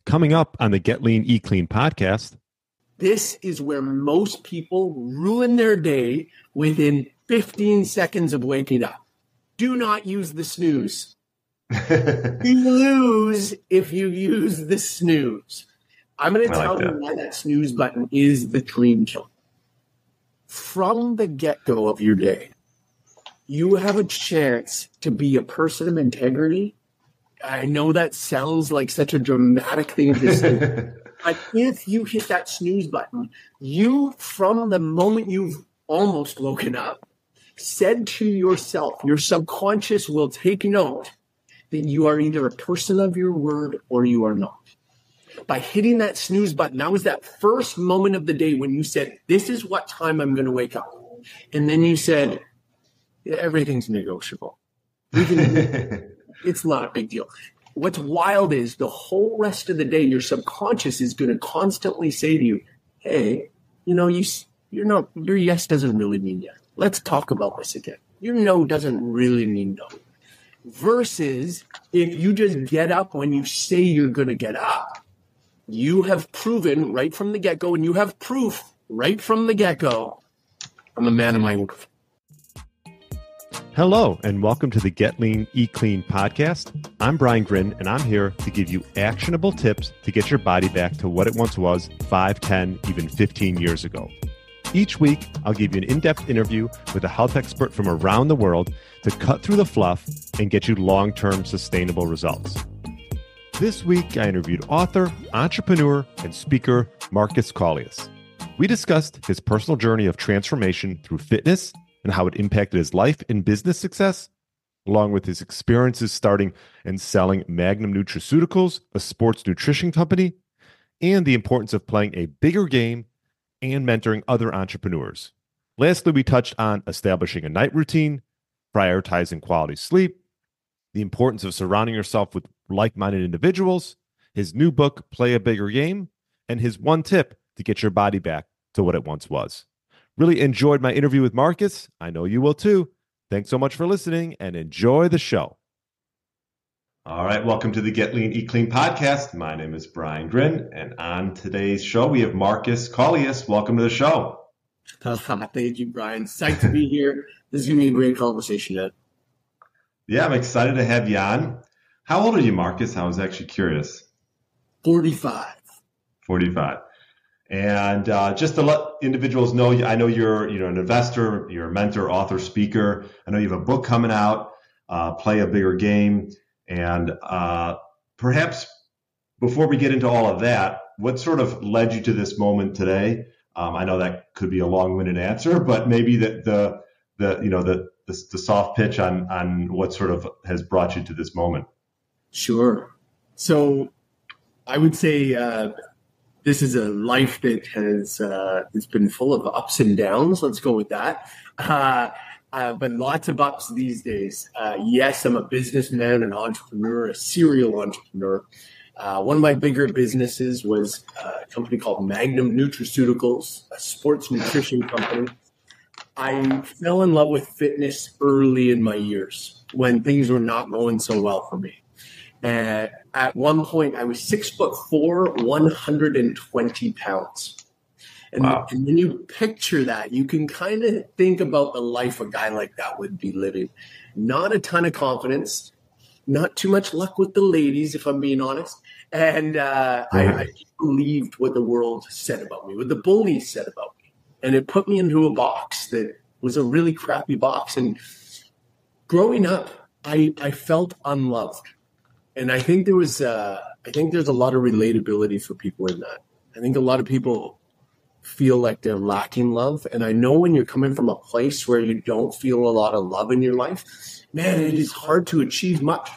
Coming up on the Get Lean, Eat Clean podcast. This is where most people ruin their day within 15 seconds of waking up. Do not use the snooze. You lose if you use the snooze. I'm going to tell you why that snooze button is the dream killer. From the get-go of your day, you have a chance to be a person of integrity. I know that sounds like such a dramatic thing to say. But if you hit that snooze button, you, from the moment you've almost woken up, said to yourself, your subconscious will take note that you are either a person of your word or you are not. By hitting that snooze button, that was that first moment of the day when you said, this is what time I'm going to wake up. And then you said, everything's negotiable. It's not a big deal. What's wild is the whole rest of the day, your subconscious is going to constantly say to you, hey, your yes doesn't really mean yes. Let's talk about this again. Your no doesn't really mean no. Versus if you just get up when you say you're going to get up, you have proven right from the get-go, and you have proof right from the get-go, I'm a man of my word. Hello, and welcome to the Get Lean, Eat Clean podcast. I'm Brian Grin, and I'm here to give you actionable tips to get your body back to what it once was 5, 10, even 15 years ago. Each week, I'll give you an in-depth interview with a health expert from around the world to cut through the fluff and get you long-term sustainable results. This week, I interviewed author, entrepreneur, and speaker Marcus Collius. We discussed his personal journey of transformation through fitness and how it impacted his life and business success, along with his experiences starting and selling Magnum Nutraceuticals, a sports nutrition company, and the importance of playing a bigger game and mentoring other entrepreneurs. Lastly, we touched on establishing a night routine, prioritizing quality sleep, the importance of surrounding yourself with like-minded individuals, his new book, Play a Bigger Game, and his one tip to get your body back to what it once was. Really enjoyed my interview with Marcus. I know you will too. Thanks so much for listening and enjoy the show. All right, welcome to the Get Lean, Eat Clean podcast. My name is Brian Grin, and on today's show, we have Marcus Collius. Welcome to the show. Thank you, Brian. Psyched to be here. This is going to be a great conversation, Ed. Yeah, I'm excited to have you on. How old are you, Marcus? I was actually curious. 45. 45. And just to let individuals know, I know you're an investor, you're a mentor, author, speaker. I know you have a book coming out, Play a Bigger Game. And perhaps before we get into all of that, what sort of led you to this moment today? I know that could be a long-winded answer, but maybe the soft pitch on what sort of has brought you to this moment. Sure. So I would say this is a life that has it's been full of ups and downs. Let's go with that. But lots of ups these days. Yes, I'm a businessman, an entrepreneur, a serial entrepreneur. One of my bigger businesses was a company called Magnum Nutraceuticals, a sports nutrition company. I fell in love with fitness early in my years when things were not going so well for me. And at one point, I was 6'4", 120 pounds. And, wow. And when you picture that, you can kind of think about the life a guy like that would be living. Not a ton of confidence, not too much luck with the ladies, if I'm being honest. And I believed what the world said about me, what the bullies said about me. And it put me into a box that was a really crappy box. And growing up, I felt unloved. And I think there's a lot of relatability for people in that. I think a lot of people feel like they're lacking love. And I know when you're coming from a place where you don't feel a lot of love in your life, man, it is hard to achieve much.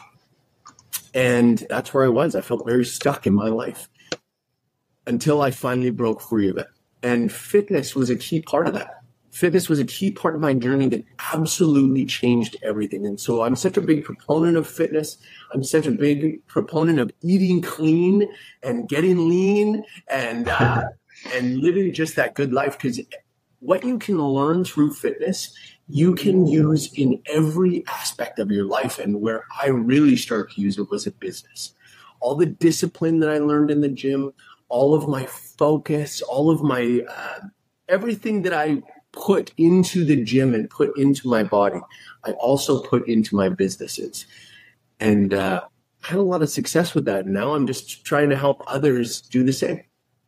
And that's where I was. I felt very stuck in my life until I finally broke free of it. And fitness was a key part of that. Fitness was a key part of my journey that absolutely changed everything. And so I'm such a big proponent of fitness. I'm such a big proponent of eating clean and getting lean and living just that good life. Because what you can learn through fitness, you can use in every aspect of your life. And where I really started to use it was in business. all the discipline that I learned in the gym, all of my focus, all of my everything that I put into the gym and put into my body, I also put into my businesses. And I had a lot of success with that. And now I'm just trying to help others do the same.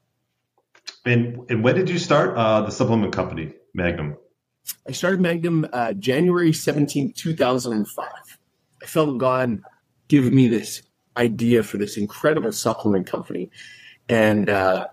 And when did you start the supplement company, Magnum? I started Magnum January 17, 2005. I felt God give me this idea for this incredible supplement company. And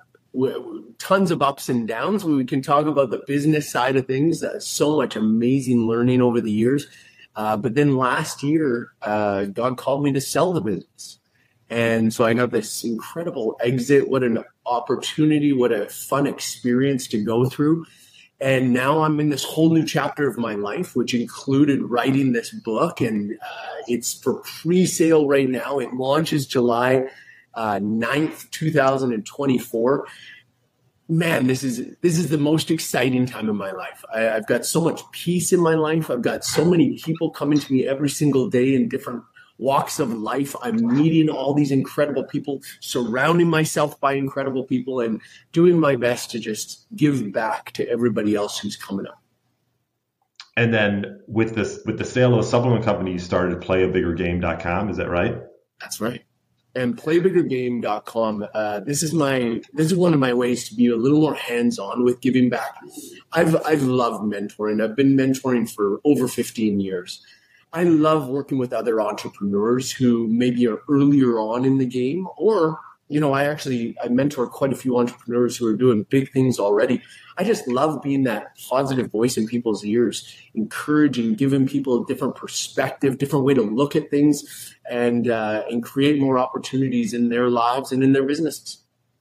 tons of ups and downs. We can talk about the business side of things. So much amazing learning over the years. But then last year, God called me to sell the business. And so I got this incredible exit. What an opportunity. What a fun experience to go through. And now I'm in this whole new chapter of my life, which included writing this book. And it's for pre-sale right now. It launches July 9th, 2024. Man, this is the most exciting time in my life. I've got so much peace in my life. I've got so many people coming to me every single day in different walks of life. I'm meeting all these incredible people, surrounding myself by incredible people, and doing my best to just give back to everybody else who's coming up. And then with the sale of the supplement company, you started playabiggergame.com. Is that right? That's right. And playbiggergame.com. This is one of my ways to be a little more hands-on with giving back. I've loved mentoring. I've been mentoring for over 15 years. I love working with other entrepreneurs who maybe are earlier on in the game, or, I mentor quite a few entrepreneurs who are doing big things already. I just love being that positive voice in people's ears, encouraging, giving people a different perspective, different way to look at things, and create more opportunities in their lives and in their businesses.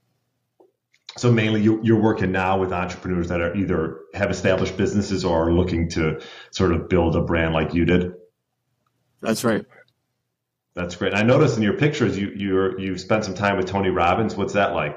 So mainly you're working now with entrepreneurs that are either have established businesses or are looking to sort of build a brand like you did? That's right. That's great. I noticed in your pictures you spent some time with Tony Robbins. What's that like?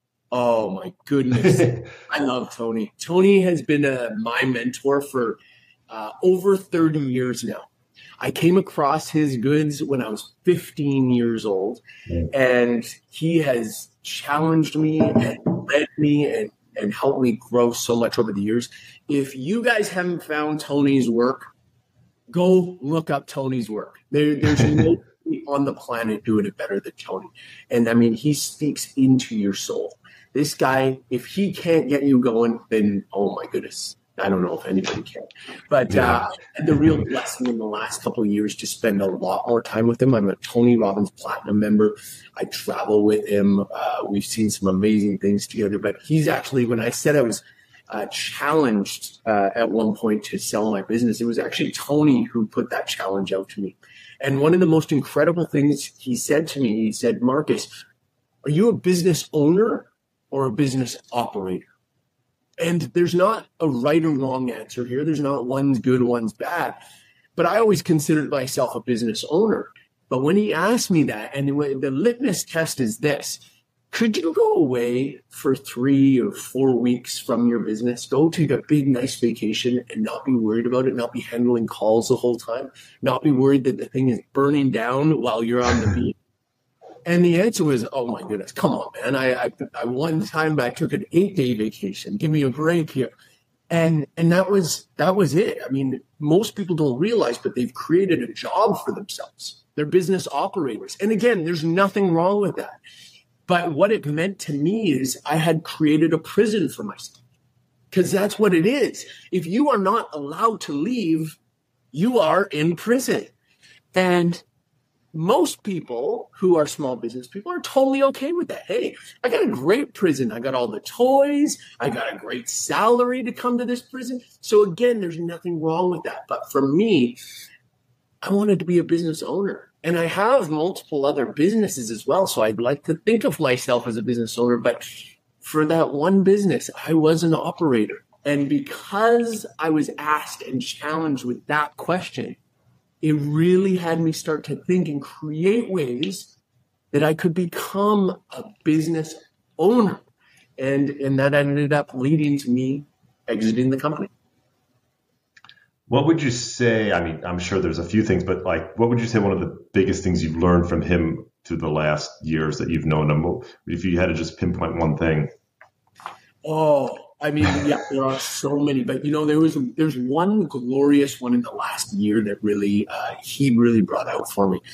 Oh my goodness. I love Tony. Tony has been my mentor for over 30 years now. I came across his goods when I was 15 years old, and he has challenged me and led me and helped me grow so much over the years. If you guys haven't found Tony's work, go look up Tony's work. There's nobody on the planet doing it better than Tony. And I mean, he speaks into your soul. This guy, if he can't get you going, then, oh my goodness, I don't know if anybody can. But the real blessing in the last couple of years to spend a lot more time with him. I'm a Tony Robbins Platinum member. I travel with him. We've seen some amazing things together. But he's actually, when I said I was challenged at one point to sell my business, it was actually Tony who put that challenge out to me. And one of the most incredible things he said to me, he said, Marcus, are you a business owner or a business operator? And there's not a right or wrong answer here. There's not one's good, one's bad. But I always considered myself a business owner. But when he asked me that, and the litmus test is this: could you go away for 3 or 4 weeks from your business, go take a big, nice vacation and not be worried about it, not be handling calls the whole time, not be worried that the thing is burning down while you're on the beach? And the answer was, oh my goodness, come on, man. I one time I took an 8-day vacation. Give me a break here. And that was it. I mean, most people don't realize, but they've created a job for themselves. They're business operators. And again, there's nothing wrong with that. But what it meant to me is I had created a prison for myself, because that's what it is. If you are not allowed to leave, you are in prison. And most people who are small business people are totally okay with that. Hey, I got a great prison. I got all the toys. I got a great salary to come to this prison. So again, there's nothing wrong with that. But for me, I wanted to be a business owner. And I have multiple other businesses as well. So I'd like to think of myself as a business owner. But for that one business, I was an operator. And because I was asked and challenged with that question, it really had me start to think and create ways that I could become a business owner. And that ended up leading to me exiting the company. What would you say? I mean, I'm sure there's a few things, but like, what would you say one of the biggest things you've learned from him to the last years that you've known him? If you had to just pinpoint one thing. Oh, I mean, yeah, there are so many, but there's one glorious one in the last year that really, he really brought out for me.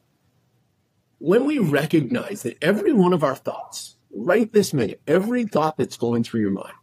When we recognize that every one of our thoughts, right this minute, every thought that's going through your mind,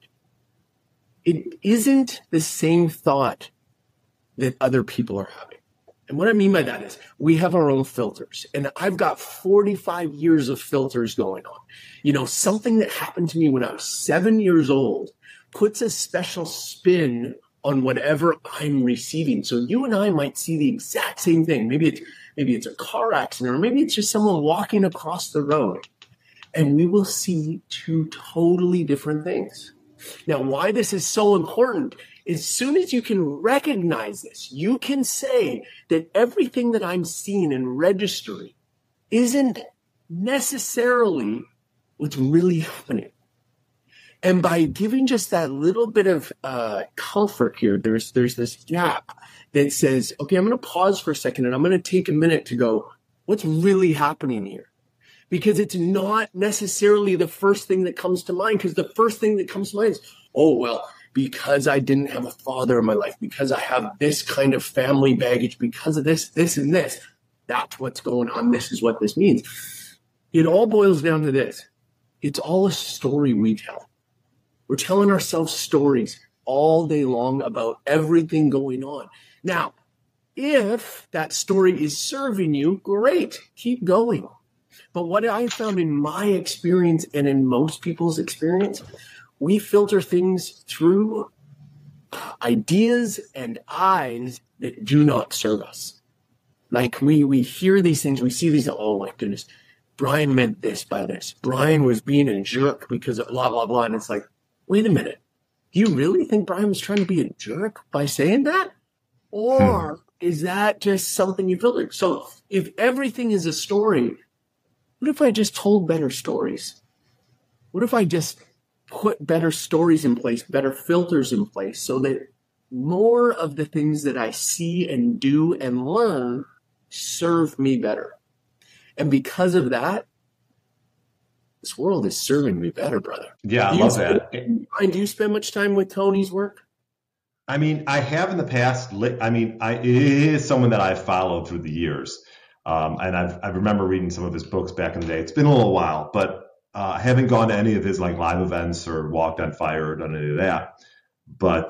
it isn't the same thought that other people are having. And what I mean by that is we have our own filters, and I've got 45 years of filters going on. Something that happened to me when I was 7 years old puts a special spin on whatever I'm receiving. So you and I might see the exact same thing. Maybe it's a car accident, or maybe it's just someone walking across the road, and we will see two totally different things. Now, why this is so important, as soon as you can recognize this, you can say that everything that I'm seeing and registering isn't necessarily what's really happening. And by giving just that little bit of comfort here, there's this gap that says, okay, I'm going to pause for a second and I'm going to take a minute to go, what's really happening here? Because it's not necessarily the first thing that comes to mind, because the first thing that comes to mind is, oh, well, because I didn't have a father in my life, because I have this kind of family baggage, because of this, and this, that's what's going on. This is what this means. It all boils down to this. It's all a story we tell. We're telling ourselves stories all day long about everything going on. Now, if that story is serving you, great, keep going. But what I found in my experience and in most people's experience, we filter things through ideas and eyes that do not serve us. Like we hear these things, we see these, oh my goodness, Brian meant this by this. Brian was being a jerk because of blah, blah, blah. And it's like, wait a minute. Do you really think Brian was trying to be a jerk by saying that? Or is that just something you filtered? So if everything is a story, what if I just told better stories? What if I just put better stories in place, better filters in place, so that more of the things that I see and do and learn serve me better? And because of that, this world is serving me better, brother. Yeah, I love that. Brian, do you spend much time with Tony's work? I mean, I have in the past. I mean, it is someone that I've followed through the years. And I remember reading some of his books back in the day. It's been a little while, but I haven't gone to any of his like live events or walked on fire or done any of that. But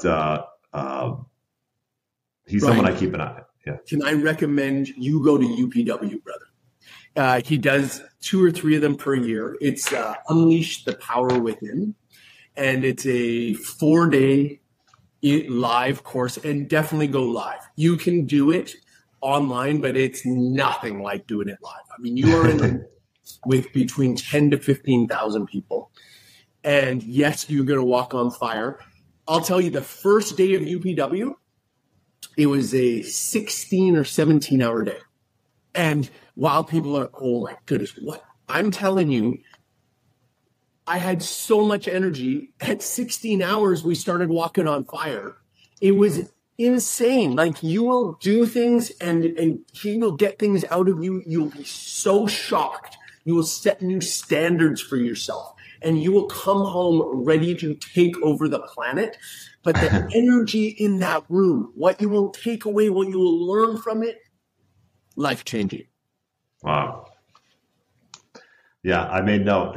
he's Brian, someone I keep an eye on. Yeah. Can I recommend you go to UPW, brother? He does 2 or 3 of them per year. It's Unleash the Power Within, and it's a 4-day live course, and definitely go live. You can do it online, but it's nothing like doing it live. I mean, you are in with between 10 to 15,000 people. And yes, you're going to walk on fire. I'll tell you, the first day of UPW, it was a 16 or 17 hour day. And while people are, oh my goodness, what? I'm telling you, I had so much energy. At 16 hours, we started walking on fire. It was insane. Like, you will do things and he will get things out of you. You'll be so shocked. You will set new standards for yourself and you will come home ready to take over the planet. But the energy in that room, what you will take away, what you will learn from it, life-changing. Wow. Yeah, I made note.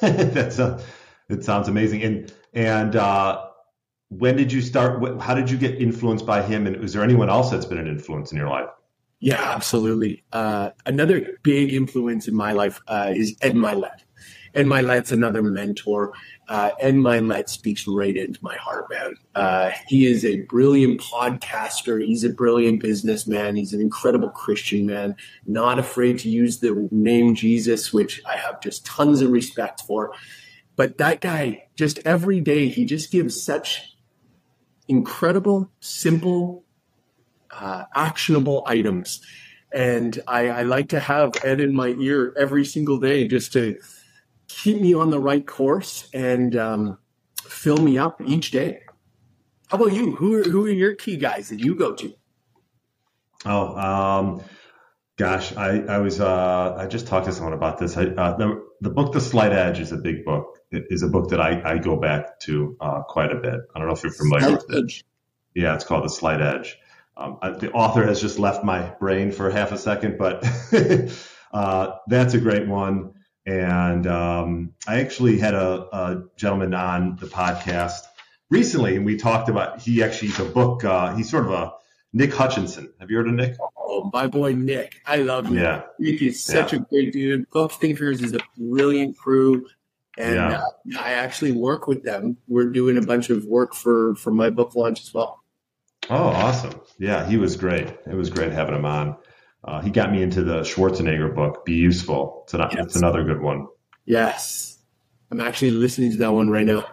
It sounds amazing. And when did you start? How did you get influenced by him? And was there anyone else that's been an influence in your life? Yeah, absolutely. Another big influence in my life is Ed Mylett. Ed Mylett's another mentor. Ed Mylett speaks right into my heart, man. He is a brilliant podcaster. He's a brilliant businessman. He's an incredible Christian man, not afraid to use the name Jesus, which I have just tons of respect for. But that guy, just every day, he just gives such incredible, simple, actionable items. And I like to have Ed in my ear every single day just to keep me on the right course and fill me up each day. How about you? Who are your key guys that you go to? Gosh, I just talked to someone about this. The book The Slight Edge is a big book. It is a book that I go back to quite a bit. I don't know if you're familiar with it. Edge. Yeah, it's called The Slight Edge. The author has just left my brain for half a second, but that's a great one. And I actually had a gentleman on the podcast recently, and we talked about he's a book. He's sort of a Nick Hutchinson. Have you heard of Nick? Oh, my boy Nick. I love him. Yeah. Nick is such a great dude. Book Thinkers is a brilliant crew. And I actually work with them. We're doing a bunch of work for my book launch as well. Oh, awesome. Yeah, he was great. It was great having him on. He got me into the Schwarzenegger book, Be Useful. It's another good one. Yes. I'm actually listening to that one right now.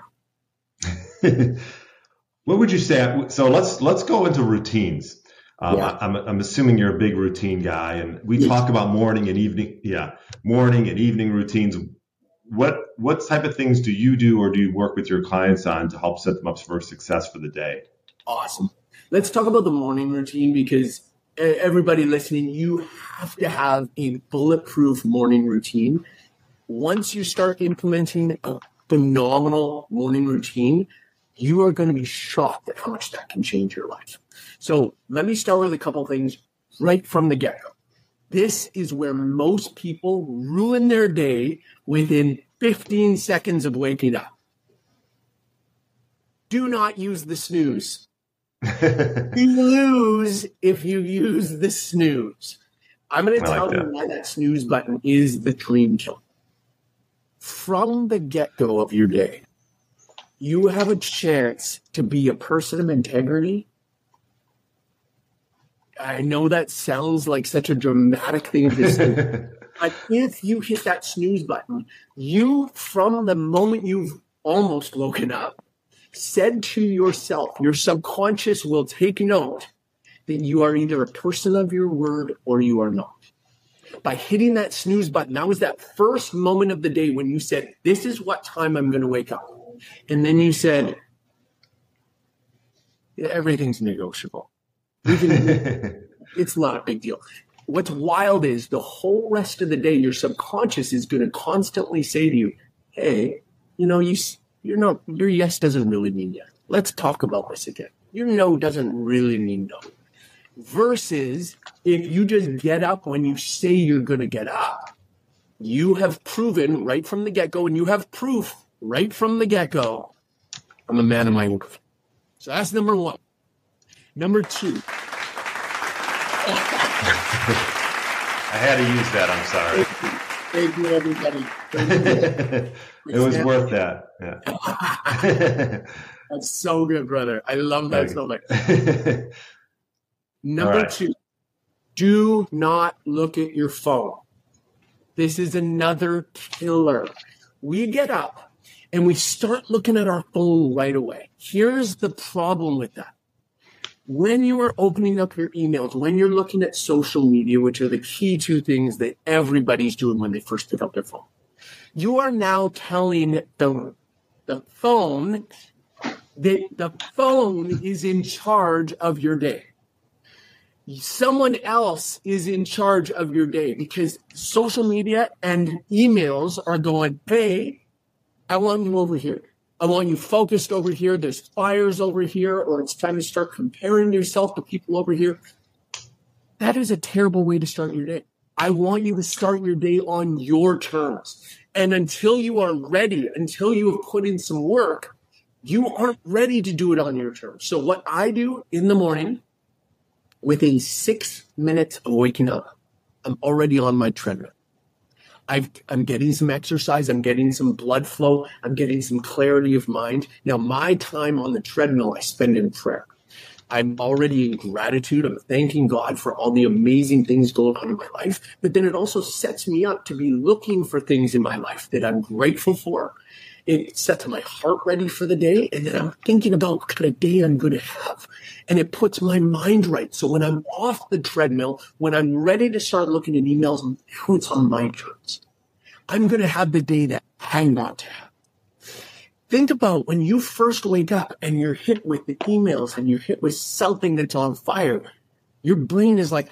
What would you say? So let's go into routines. I'm assuming you're a big routine guy, and we talk about morning and evening routines. What type of things do you do, or do you work with your clients on to help set them up for success for the day? Awesome. Let's talk about the morning routine, because everybody listening, you have to have a bulletproof morning routine. Once you start implementing a phenomenal morning routine, you are going to be shocked at how much that can change your life. So let me start with a couple things right from the get-go. This is where most people ruin their day within 15 seconds of waking up. Do not use the snooze. You lose if you use the snooze. I'm going to tell you why that snooze button is the dream killer. From the get-go of your day, you have a chance to be a person of integrity. I know that sounds like such a dramatic thing to say, but if you hit that snooze button, you, from the moment you've almost woken up, said to yourself, your subconscious will take note that you are either a person of your word or you are not. By hitting that snooze button, that was that first moment of the day when you said, this is what time I'm going to wake up. And then you said, everything's negotiable. It's not a big deal. What's wild is the whole rest of the day, your subconscious is going to constantly say to you, hey, your yes doesn't really mean yes. Let's talk about this again. Your no doesn't really mean no. Versus if you just get up when you say you're going to get up, you have proven right from the get-go, and you have proof right from the get-go, I'm a man of my word. So that's number one. Number two. I had to use that. I'm sorry. Thank you, everybody. It was worth that. Yeah. That's so good, brother. I love that so much. Number two, do not look at your phone. This is another killer. We get up and we start looking at our phone right away. Here's the problem with that. When you are opening up your emails, when you're looking at social media, which are the key two things that everybody's doing when they first pick up their phone, you are now telling the phone that the phone is in charge of your day. Someone else is in charge of your day, because social media and emails are going, hey, I want you over here. I want you focused over here. There's fires over here, or it's time to start comparing yourself to people over here. That is a terrible way to start your day. I want you to start your day on your terms. And until you are ready, until you have put in some work, you aren't ready to do it on your terms. So what I do in the morning, within 6 minutes of waking up, I'm already on my treadmill. I'm getting some exercise. I'm getting some blood flow. I'm getting some clarity of mind. Now, my time on the treadmill, I spend in prayer. I'm already in gratitude. I'm thanking God for all the amazing things going on in my life. But then it also sets me up to be looking for things in my life that I'm grateful for. It sets my heart ready for the day. And then I'm thinking about what kind of day I'm going to have. And it puts my mind right. So when I'm off the treadmill, when I'm ready to start looking at emails, now it's on my terms. I'm going to have the day that I want to have. Think about when you first wake up and you're hit with the emails and you're hit with something that's on fire. Your brain is like,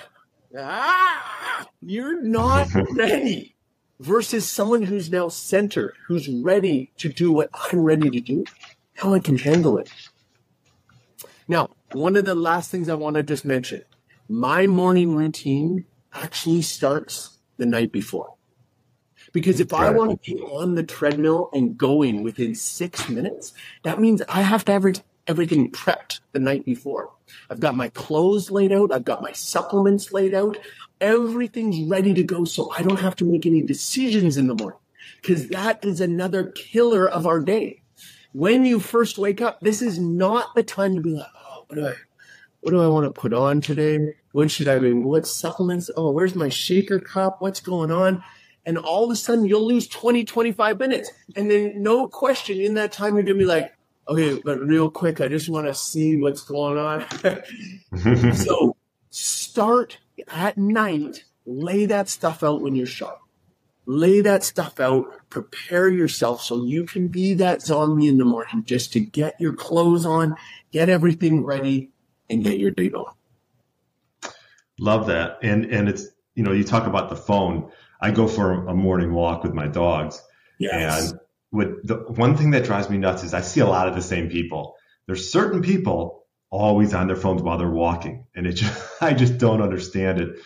You're not ready. Versus someone who's now centered, who's ready to do what I'm ready to do, how I can handle it. Now, one of the last things I want to just mention, my morning routine actually starts the night before. Because if I want to be on the treadmill and going within 6 minutes, that means I have to have everything prepped the night before. I've got my clothes laid out. I've got my supplements laid out. Everything's ready to go so I don't have to make any decisions in the morning, because that is another killer of our day. When you first wake up, this is not the time to be like, oh, what do I want to put on today? What supplements? Oh, where's my shaker cup? What's going on? And all of a sudden you'll lose 20, 25 minutes. And then no question in that time, you're going to be like, okay, but real quick, I just want to see what's going on. So start at night, lay that stuff out when you're sharp. Lay that stuff out, prepare yourself so you can be that zombie in the morning, just to get your clothes on, get everything ready, and get your day going. Love that. And it's, you talk about the phone. I go for a morning walk with my dogs. Yes. And the one thing that drives me nuts is I see a lot of the same people. There's certain people always on their phones while they're walking, and I just don't understand it.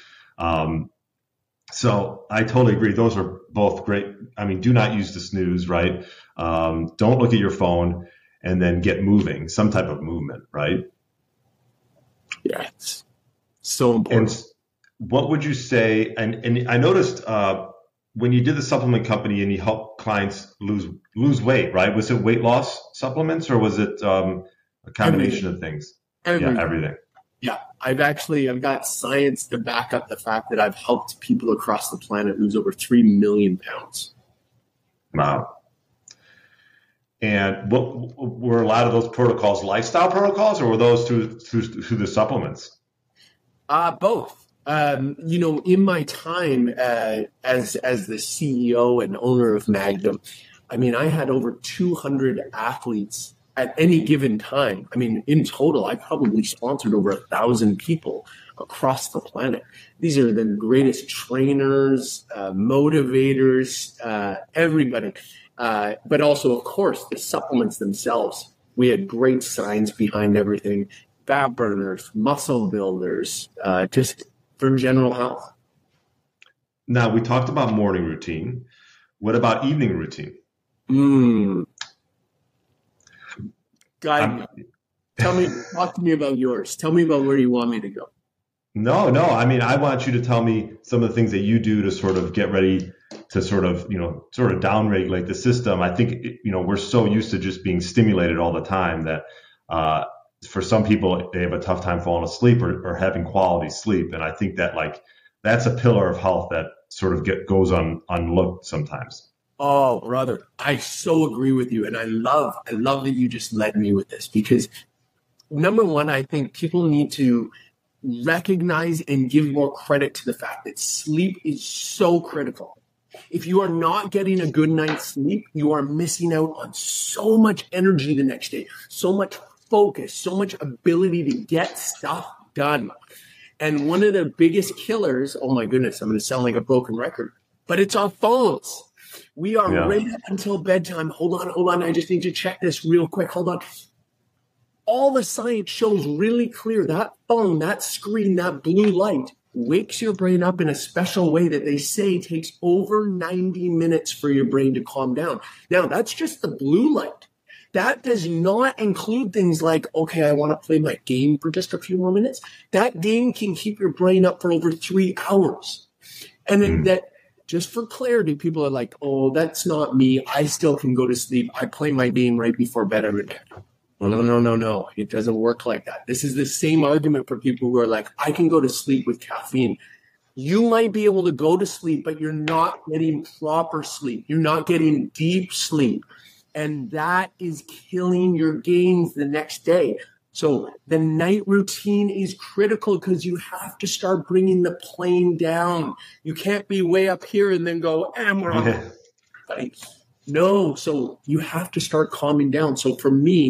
So I totally agree. Those are both great. I mean, do not use the snooze, right? Don't look at your phone, and then get moving, some type of movement, right? Yeah, it's so important. And what would you say? And I noticed when you did the supplement company and you helped clients lose weight, right? Was it weight loss supplements, or was it a combination of things? Everything. Yeah, I've got science to back up the fact that I've helped people across the planet lose over 3 million pounds. Wow. And what were a lot of those protocols lifestyle protocols, or were those through the supplements? Both. In my time as the CEO and owner of Magnum, I mean, I had over 200 athletes at any given time. I mean, in total, I probably sponsored over 1,000 people across the planet. These are the greatest trainers, motivators, everybody. But also, of course, the supplements themselves. We had great science behind everything. Fat burners, muscle builders, just for general health. Now, we talked about morning routine. What about evening routine? Guide me. Talk to me about yours. Tell me about where you want me to go. No. I mean, I want you to tell me some of the things that you do to sort of get ready to sort of downregulate the system. I think, we're so used to just being stimulated all the time that for some people, they have a tough time falling asleep or having quality sleep. And I think that that's a pillar of health that sort of goes unlooked sometimes. Oh, brother, I so agree with you. And I love that you just led me with this, because number one, I think people need to recognize and give more credit to the fact that sleep is so critical. If you are not getting a good night's sleep, you are missing out on so much energy the next day, so much focus, so much ability to get stuff done. And one of the biggest killers, oh my goodness, I'm going to sound like a broken record, but it's our phones. We are right up until bedtime. Hold on. I just need to check this real quick. Hold on. All the science shows really clear that phone, that screen, that blue light wakes your brain up in a special way that they say takes over 90 minutes for your brain to calm down. Now, that's just the blue light. That does not include things like, okay, I want to play my game for just a few more minutes. That game can keep your brain up for over 3 hours. And that, just for clarity, people are like, oh, that's not me. I still can go to sleep. I play my game right before bed every day. Well, no. It doesn't work like that. This is the same argument for people who are like, I can go to sleep with caffeine. You might be able to go to sleep, but you're not getting proper sleep. You're not getting deep sleep. And that is killing your gains the next day. So the night routine is critical, because you have to start bringing the plane down. You can't be way up here and then go, we're on. No, so you have to start calming down. So for me,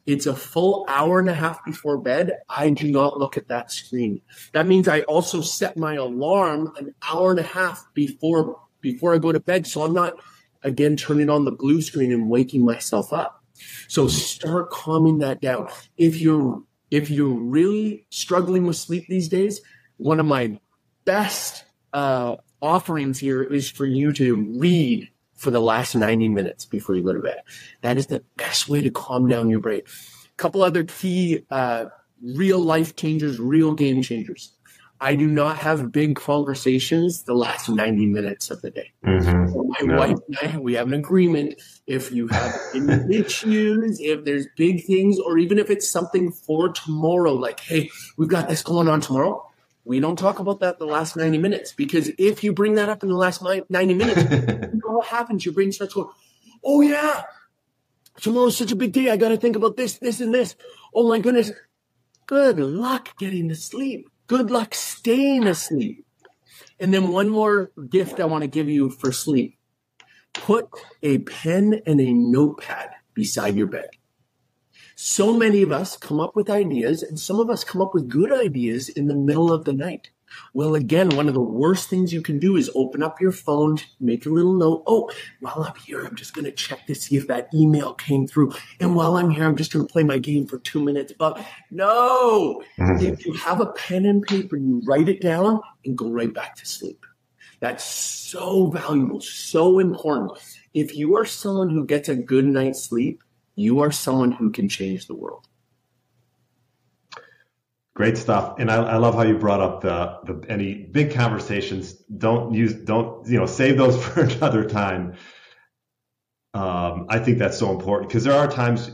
it's a full hour and a half before bed, I do not look at that screen. That means I also set my alarm an hour and a half before I go to bed. So I'm not, again, turning on the blue screen and waking myself up. So start calming that down. If you're really struggling with sleep these days, one of my best offerings here is for you to read for the last 90 minutes before you go to bed. That is the best way to calm down your brain. A couple other key real life changers, real game changers. I do not have big conversations the last 90 minutes of the day. So my wife and I, we have an agreement. If you have any issues, if there's big things, or even if it's something for tomorrow, like, hey, we've got this going on tomorrow, we don't talk about that the last 90 minutes, because if you bring that up in the last 90 minutes, you know what happens? Your brain starts going, oh, yeah, tomorrow's such a big day. I got to think about this, this, and this. Oh, my goodness. Good luck getting to sleep. Good luck staying asleep. And then one more gift I want to give you for sleep. Put a pen and a notepad beside your bed. So many of us come up with ideas, and some of us come up with good ideas in the middle of the night. Well, again, one of the worst things you can do is open up your phone, make a little note. Oh, while I'm here, I'm just going to check to see if that email came through. And while I'm here, I'm just going to play my game for 2 minutes. But no, if you have a pen and paper, you write it down and go right back to sleep. That's so valuable, so important. If you are someone who gets a good night's sleep, you are someone who can change the world. Great stuff. And I love how you brought up the any big conversations. Don't save those for another time. I think that's so important, because there are times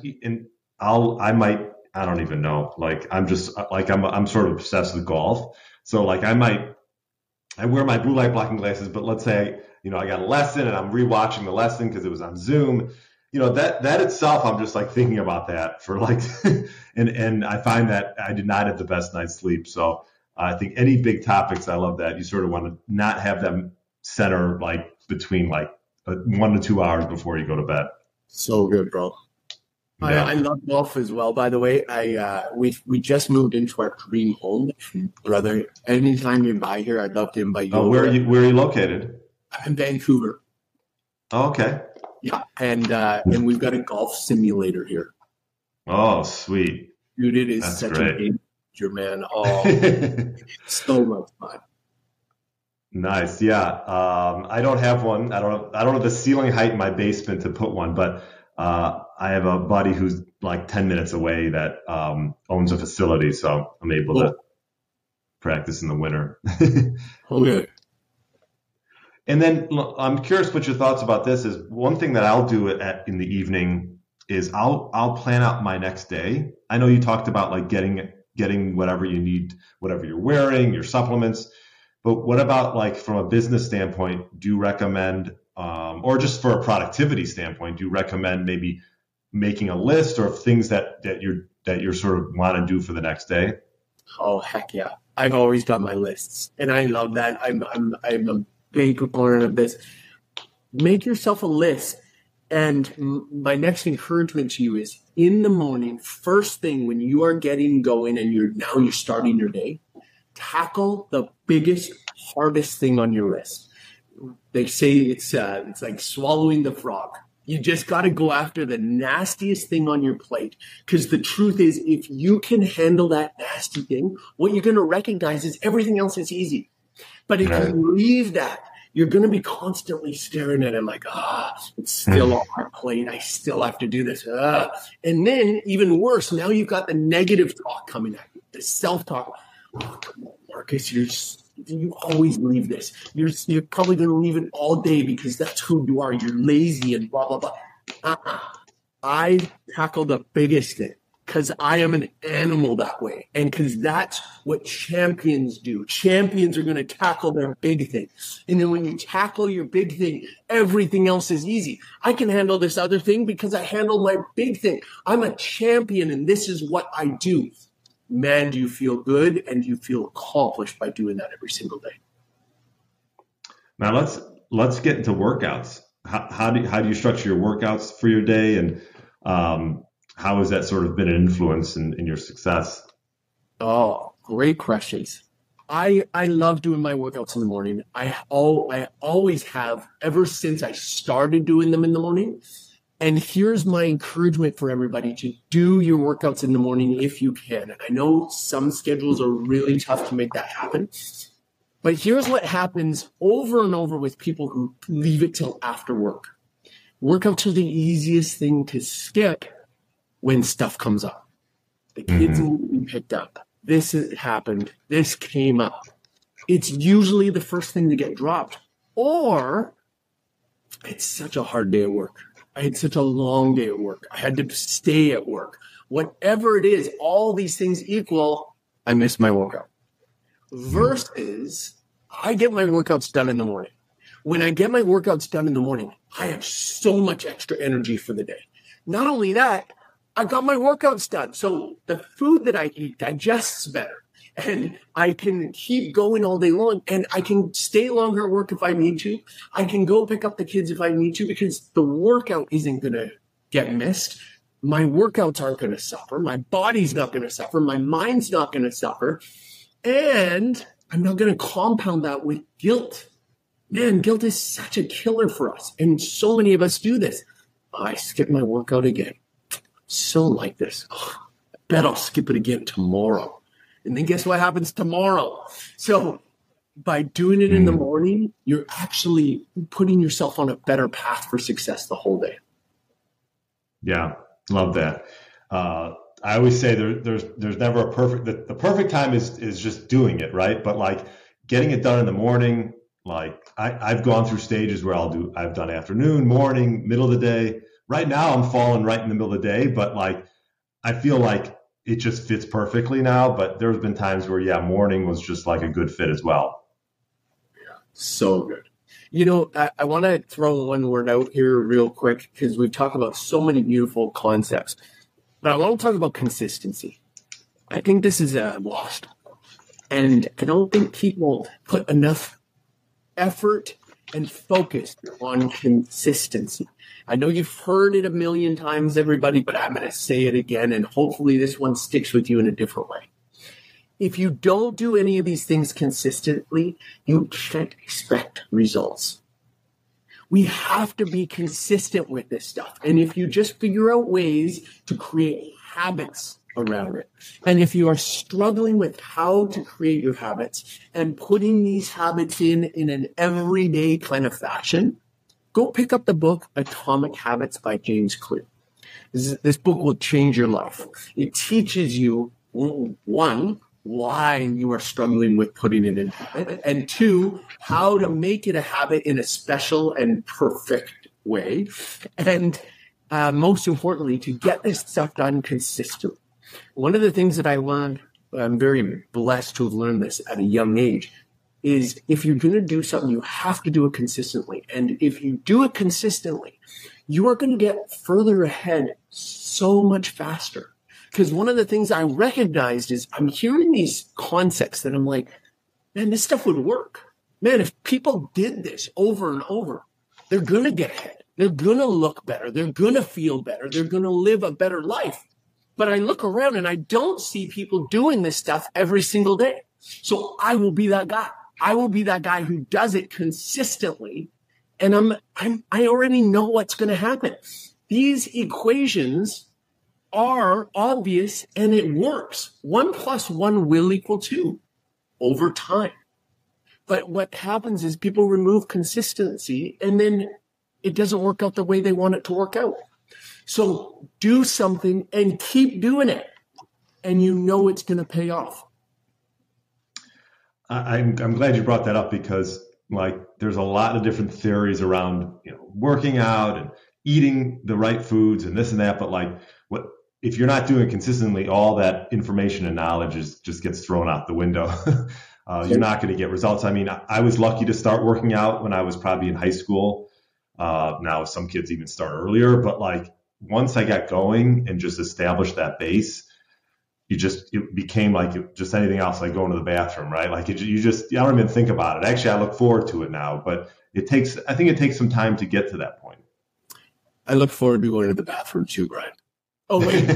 I don't even know. Like, I'm sort of obsessed with golf. So like I wear my blue light blocking glasses, but let's say, I got a lesson and I'm rewatching the lesson because it was on Zoom. That itself, I'm just like thinking about that for like, and I find that I did not have the best night's sleep. So I think any big topics, I love that you sort of want to not have them center like between like 1 to 2 hours before you go to bed. So good, bro. Yeah. I love golf as well, by the way. We just moved into our dream home, brother. Anytime you're by here, I'd love to invite you. Oh, where are you located? I'm in Vancouver. Oh, okay. Yeah, and we've got a golf simulator here. Oh, sweet. Dude, it is That's such great. a game changer, man. Oh, so much fun. Nice. Yeah. I don't have one. I don't have the ceiling height in my basement to put one, but I have a buddy who's like 10 minutes away that owns a facility, so I'm able to practice in the winter. Okay. And then I'm curious what your thoughts about this is. One thing that I'll do in the evening is I'll plan out my next day. I know you talked about like getting whatever you need, whatever you're wearing, your supplements. But what about like from a business standpoint, do you recommend, or just for a productivity standpoint, do you recommend maybe making a list or things that you're sort of want to do for the next day? Oh, heck yeah. I've always done my lists, and I love that. I'm a big proponent of this. Make yourself a list. And my next encouragement to you is in the morning, first thing when you are getting going and you're starting your day, tackle the biggest, hardest thing on your list. They say it's like swallowing the frog. You just got to go after the nastiest thing on your plate. Because the truth is, if you can handle that nasty thing, what you're going to recognize is everything else is easy. But if you leave that, you're going to be constantly staring at it like, it's still on my plate. I still have to do this. And then even worse, now you've got the negative talk coming at you, the self-talk. Oh, come on, Marcus, you always leave this. You're probably going to leave it all day because that's who you are. You're lazy and blah, blah, blah. I tackle the biggest thing. Because I am an animal that way. And because that's what champions do. Champions are going to tackle their big thing. And then when you tackle your big thing, everything else is easy. I can handle this other thing because I handled my big thing. I'm a champion and this is what I do. Man, do you feel good and you feel accomplished by doing that every single day. Now let's get into workouts. How do you structure your workouts for your day? And how has that sort of been an influence in your success? Oh, great questions. I love doing my workouts in the morning. I always have ever since I started doing them in the morning. And here's my encouragement for everybody to do your workouts in the morning if you can. I know some schedules are really tough to make that happen. But here's what happens over and over with people who leave it till after work. Workouts are the easiest thing to skip when stuff comes up. The kids need to be picked up. This happened. This came up. It's usually the first thing to get dropped. Or it's such a hard day at work. I had such a long day at work. I had to stay at work. Whatever it is, all these things equal, I missed my workout. Versus, I get my workouts done in the morning. When I get my workouts done in the morning, I have so much extra energy for the day. Not only that, I got my workouts done. So the food that I eat digests better. And I can keep going all day long, and I can stay longer at work if I need to. I can go pick up the kids if I need to, because the workout isn't going to get missed. My workouts aren't going to suffer. My body's not going to suffer. My mind's not going to suffer. And I'm not going to compound that with guilt. Man, guilt is such a killer for us. And so many of us do this. I skipped my workout again. So like this. Oh, I bet I'll skip it again tomorrow. And then guess what happens tomorrow? So by doing it in the morning, you're actually putting yourself on a better path for success the whole day. Yeah, love that. I always say there's never a perfect, the perfect time is just doing it, right? But like getting it done in the morning, like I've gone through stages where I've done afternoon, morning, middle of the day. Right now I'm falling right in the middle of the day, but like I feel like it just fits perfectly now. But there's been times where, yeah, morning was just like a good fit as well. Yeah, so good. You know, I want to throw one word out here real quick because we've talked about so many beautiful concepts. But I want to talk about consistency. I think this is lost. And I don't think people put enough effort and focus on consistency. I know you've heard it a million times, everybody, but I'm going to say it again, and hopefully this one sticks with you in a different way. If you don't do any of these things consistently, you can't expect results. We have to be consistent with this stuff. And if you just figure out ways to create habits around it, and if you are struggling with how to create your habits and putting these habits in an everyday kind of fashion, go pick up the book Atomic Habits by James Clear. This book will change your life. It teaches you, one, why you are struggling with putting it in habit, and two, how to make it a habit in a special and perfect way, and most importantly, to get this stuff done consistently. One of the things that I learned, I'm very blessed to have learned this at a young age, is if you're going to do something, you have to do it consistently. And if you do it consistently, you are going to get further ahead so much faster. Because one of the things I recognized is I'm hearing these concepts that I'm like, man, this stuff would work. Man, if people did this over and over, they're going to get ahead. They're going to look better. They're going to feel better. They're going to live a better life. But I look around and I don't see people doing this stuff every single day. So I will be that guy. I will be that guy who does it consistently. And I already know what's going to happen. These equations are obvious and it works. 1 + 1 will equal 2 over time. But what happens is people remove consistency and then it doesn't work out the way they want it to work out. So do something and keep doing it. And you know it's going to pay off. I'm glad you brought that up because like there's a lot of different theories around, working out and eating the right foods and this and that. But like if you're not doing it consistently, all that information and knowledge just gets thrown out the window. You're not going to get results. I mean, I was lucky to start working out when I was probably in high school. Now some kids even start earlier, but like once I got going and just established that base, it became like just anything else, like going to the bathroom, right? Like I don't even think about it. Actually, I look forward to it now, but I think it takes some time to get to that point. I look forward to going to the bathroom too, Brian. Oh, wait.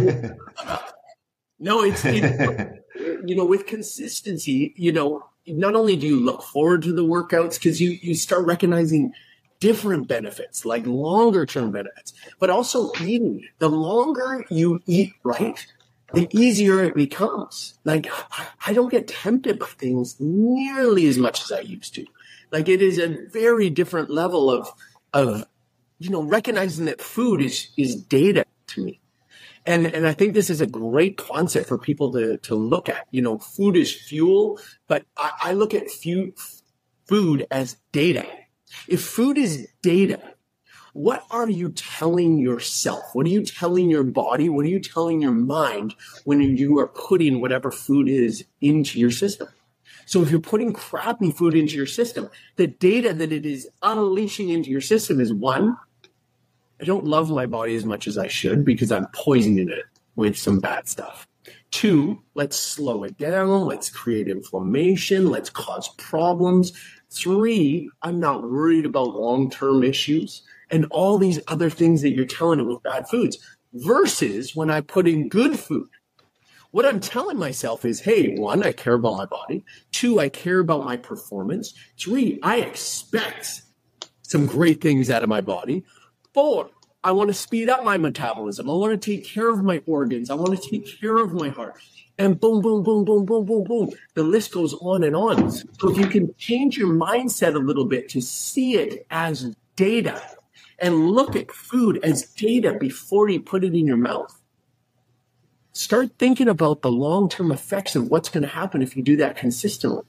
No, it's with consistency, not only do you look forward to the workouts because you start recognizing different benefits, like longer term benefits, but also eating. The longer you eat right, the easier it becomes. Like, I don't get tempted by things nearly as much as I used to. Like, it is a very different level of recognizing that food is data to me. And I think this is a great concept for people to look at. Food is fuel, but I look at food as data. If food is data, what are you telling yourself? What are you telling your body? What are you telling your mind when you are putting whatever food is into your system? So if you're putting crappy food into your system, the data that it is unleashing into your system is, one, I don't love my body as much as I should because I'm poisoning it with some bad stuff. 2, let's slow it down. Let's create inflammation. Let's cause problems. 3, I'm not worried about long-term issues and all these other things that you're telling it with bad foods. Versus when I put in good food, what I'm telling myself is, hey, 1, I care about my body. 2, I care about my performance. 3, I expect some great things out of my body. 4, I want to speed up my metabolism. I want to take care of my organs. I want to take care of my heart. And boom, boom, boom, boom, boom, boom, boom. The list goes on and on. So if you can change your mindset a little bit to see it as data and look at food as data before you put it in your mouth, start thinking about the long-term effects of what's going to happen if you do that consistently.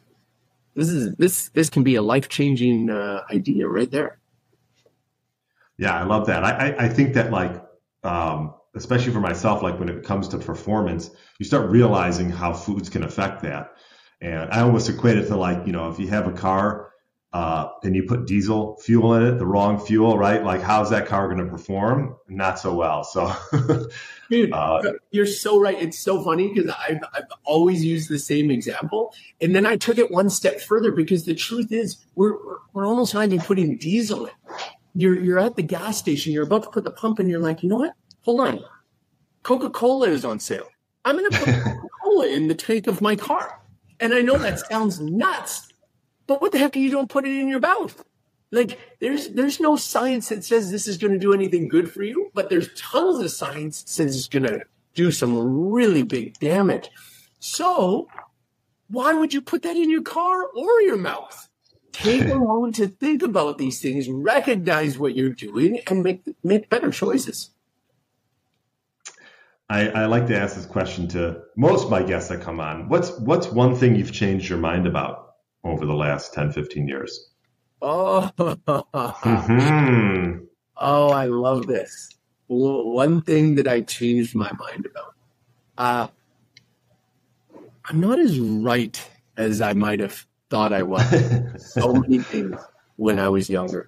This can be a life-changing idea right there. Yeah, I love that. I think that, like, especially for myself, like when it comes to performance, you start realizing how foods can affect that. And I almost equate it to, like, if you have a car and you put diesel fuel in it, the wrong fuel, right? Like, how's that car going to perform? Not so well. So, dude, you're so right. It's so funny because I've always used the same example, and then I took it one step further because the truth is we're almost not even putting diesel in. You're at the gas station, you're about to put the pump in, you're like, you know what? Hold on. Coca-Cola is on sale. I'm going to put Coca-Cola in the tank of my car. And I know that sounds nuts, but what the heck are you don't put it in your mouth? Like, there's no science that says this is going to do anything good for you, but there's tons of science that says it's going to do some really big damage. So why would you put that in your car or your mouth? Take a moment to think about these things, recognize what you're doing, and make better choices. I like to ask this question to most of my guests that come on. What's one thing you've changed your mind about over the last 10, 15 years? Oh, I love this. One thing that I changed my mind about. I'm not as right as I might have thought I was. So many things when I was younger.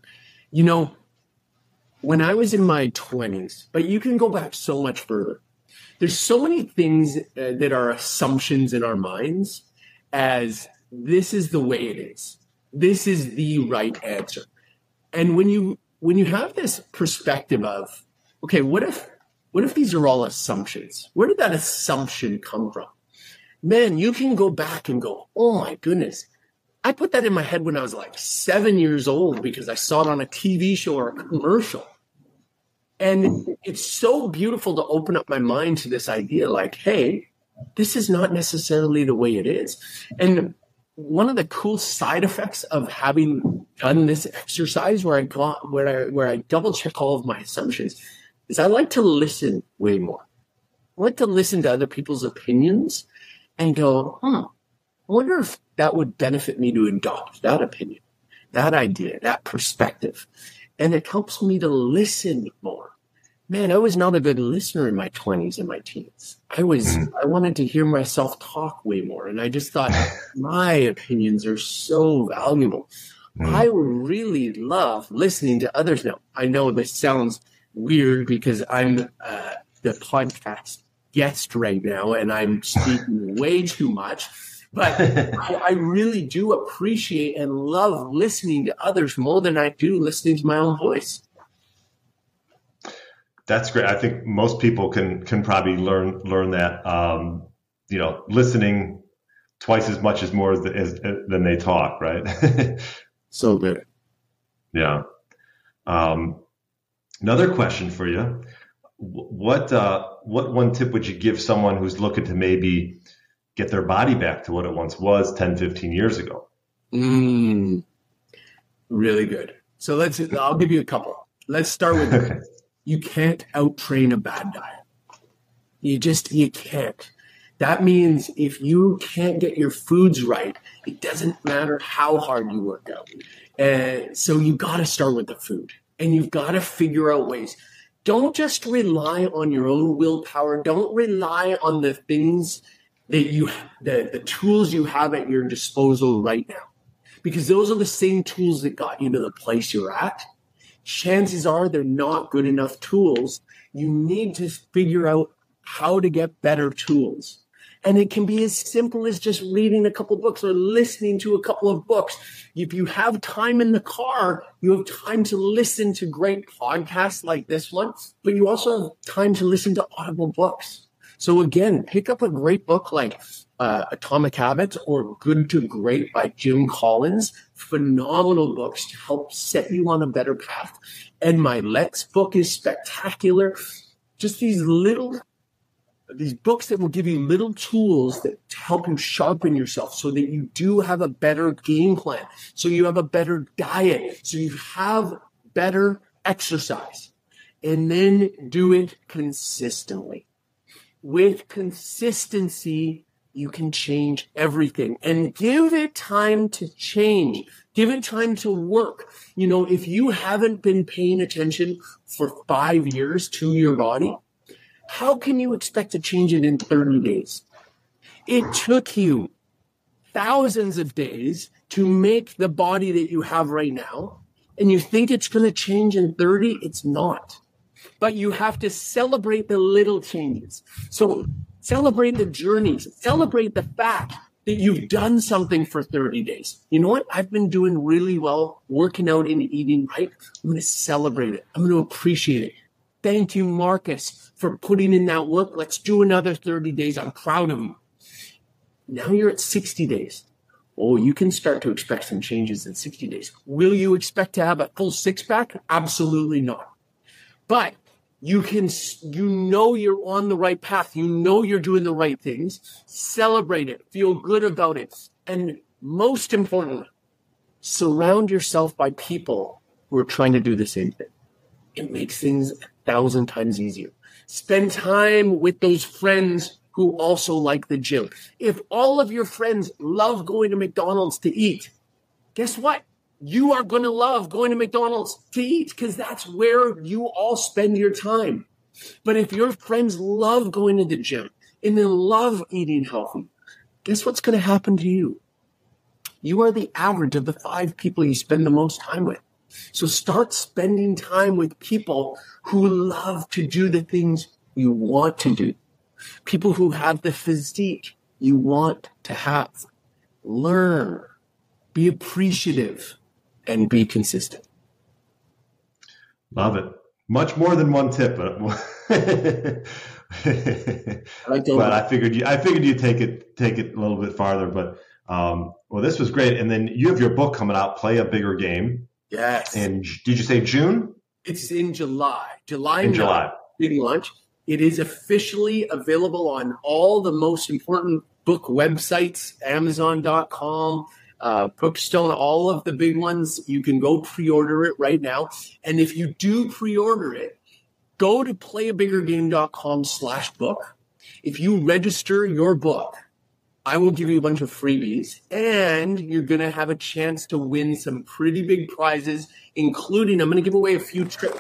When I was in my 20s, but you can go back so much further. There's so many things that are assumptions in our minds as this is the way it is. This is the right answer. And when you have this perspective of, okay, what if these are all assumptions? Where did that assumption come from? Man, you can go back and go, oh my goodness. I put that in my head when I was like 7 years old because I saw it on a TV show or a commercial. And it's so beautiful to open up my mind to this idea like, hey, this is not necessarily the way it is. And one of the cool side effects of having done this exercise where I double check all of my assumptions is I like to listen way more. I like to listen to other people's opinions and go, I wonder if that would benefit me to adopt that opinion, that idea, that perspective. And it helps me to listen more. Man, I was not a good listener in my 20s and my teens. I wanted to hear myself talk way more. And I just thought my opinions are so valuable. I really love listening to others now. I know this sounds weird because I'm the podcast guest right now and I'm speaking way too much. But I really do appreciate and love listening to others more than I do listening to my own voice. That's great. I think most people can probably learn that. Listening twice as much as more than they talk, right? So good. Yeah. Another question for you. What one tip would you give someone who's looking to maybe get their body back to what it once was 10, 15 years ago? Really good. So I'll give you a couple. Let's start with you can't out-train a bad diet. You can't. That means if you can't get your foods right, it doesn't matter how hard you work out. So you got to start with the food, and you've got to figure out ways. Don't just rely on your own willpower. Don't rely on the things that the tools you have at your disposal right now, because those are the same tools that got you to the place you're at. Chances are they're not good enough tools. You need to figure out how to get better tools. And it can be as simple as just reading a couple books or listening to a couple of books. If you have time in the car, you have time to listen to great podcasts like this one, but you also have time to listen to audible books. So again, pick up a great book like Atomic Habits or Good to Great by Jim Collins. Phenomenal books to help set you on a better path. And my Let's book is spectacular. Just these books that will give you little tools that help you sharpen yourself so that you do have a better game plan, so you have a better diet, so you have better exercise, and then do it consistently. With consistency, you can change everything, and give it time to change. Give it time to work. If you haven't been paying attention for 5 years to your body, how can you expect to change it in 30 days? It took you thousands of days to make the body that you have right now, and you think it's going to change in 30? It's not. But you have to celebrate the little changes. So celebrate the journeys. Celebrate the fact that you've done something for 30 days. You know what? I've been doing really well, working out and eating right. I'm going to celebrate it. I'm going to appreciate it. Thank you, Marcus, for putting in that work. Let's do another 30 days. I'm proud of you. Now you're at 60 days. Oh, you can start to expect some changes in 60 days. Will you expect to have a full six-pack? Absolutely not. But you're on the right path. You're doing the right things. Celebrate it. Feel good about it. And most importantly, surround yourself by people who are trying to do the same thing. It makes things 1,000 times easier. Spend time with those friends who also like the gym. If all of your friends love going to McDonald's to eat, guess what? You are going to love going to McDonald's to eat because that's where you all spend your time. But if your friends love going to the gym and they love eating healthy, guess what's going to happen to you? You are the average of the 5 people you spend the most time with. So start spending time with people who love to do the things you want to do. People who have the physique you want to have. Learn, be appreciative, and be consistent. Love it. Much more than one tip. But I figured you'd take it a little bit farther. But this was great. And then you have your book coming out, Play a Bigger Game. Yes. And did you say June? It's in July. July. Reading launch. It is officially available on all the most important book websites, Amazon.com, Bookstone, all of the big ones. You can go pre-order it right now. And if you do pre-order it, go to playabiggergame.com/book. If you register your book, I will give you a bunch of freebies, and you're going to have a chance to win some pretty big prizes, including I'm going to give away a few trips.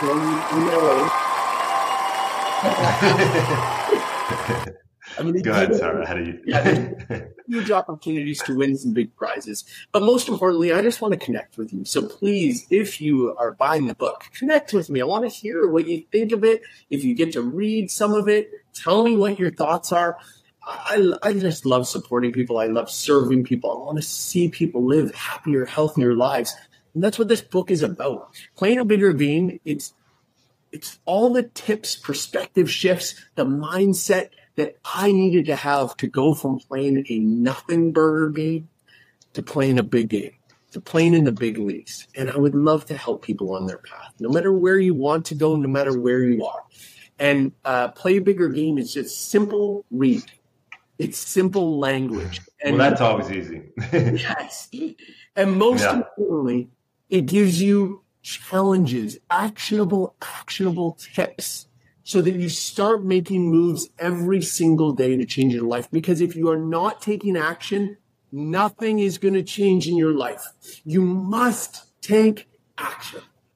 Go ahead, Sarah. How do you? Huge opportunities to win some big prizes. But most importantly, I just want to connect with you. So please, if you are buying the book, connect with me. I want to hear what you think of it. If you get to read some of it, tell me what your thoughts are. I just love supporting people. I love serving people. I want to see people live happier, healthier lives. And that's what this book is about. Playing a Bigger Game, it's It's all the tips, perspective shifts, the mindset that I needed to have to go from playing a nothing burger game to playing a big game, to playing in the big leagues. And I would love to help people on their path, no matter where you want to go, no matter where you are. And Play a Bigger Game is just simple read. It's simple language. And well, that's always easy. Yes. And most importantly, it gives you challenges, actionable tips so that you start making moves every single day to change your life. Because if you are not taking action, nothing is going to change in your life. You must take action.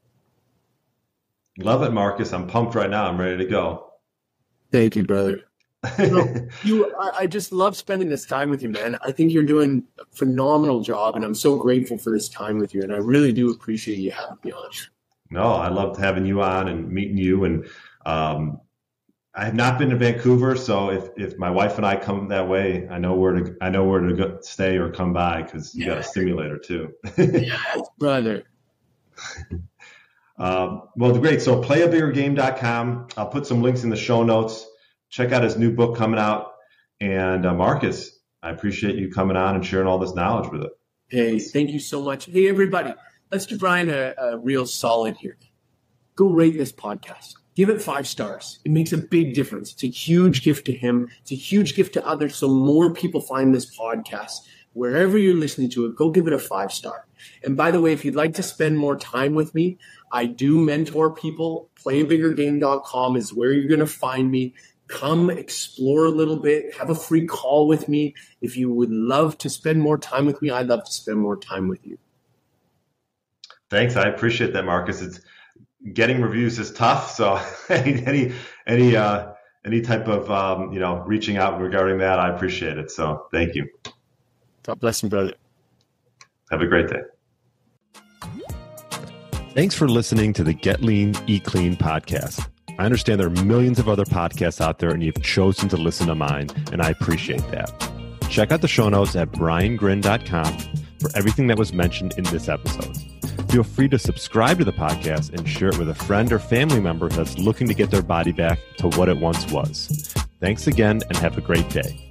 Love it, Marcus. I'm pumped right now. I'm ready to go. Thank you, brother. I just love spending this time with you, man. I think you're doing a phenomenal job, and I'm so grateful for this time with you, and I really do appreciate you having me on. No, I loved having you on and meeting you, and I have not been to Vancouver, so if my wife and I come that way, I know where to go, stay or come by, because you got a simulator too. Yes, brother. Well, great. So playabiggergame.com. I'll put some links in the show notes. Check out his new book coming out. And Marcus, I appreciate you coming on and sharing all this knowledge with us. Hey, thank you so much. Hey, everybody, let's give Brian a real solid here. Go rate this podcast. Give it 5 stars. It makes a big difference. It's a huge gift to him. It's a huge gift to others, so more people find this podcast. Wherever you're listening to it, go give it a 5-star. And by the way, if you'd like to spend more time with me, I do mentor people. Playabiggergame.com is where you're going to find me. Come explore a little bit. Have a free call with me. If you would love to spend more time with me, I'd love to spend more time with you. Thanks. I appreciate that, Marcus. It's getting reviews is tough. So any type of, reaching out regarding that, I appreciate it. So thank you. God bless you, brother. Have a great day. Thanks for listening to the Get Lean, Eat Clean podcast. I understand there are millions of other podcasts out there, and you've chosen to listen to mine, and I appreciate that. Check out the show notes at briangrin.com for everything that was mentioned in this episode. Feel free to subscribe to the podcast and share it with a friend or family member that's looking to get their body back to what it once was. Thanks again, and have a great day.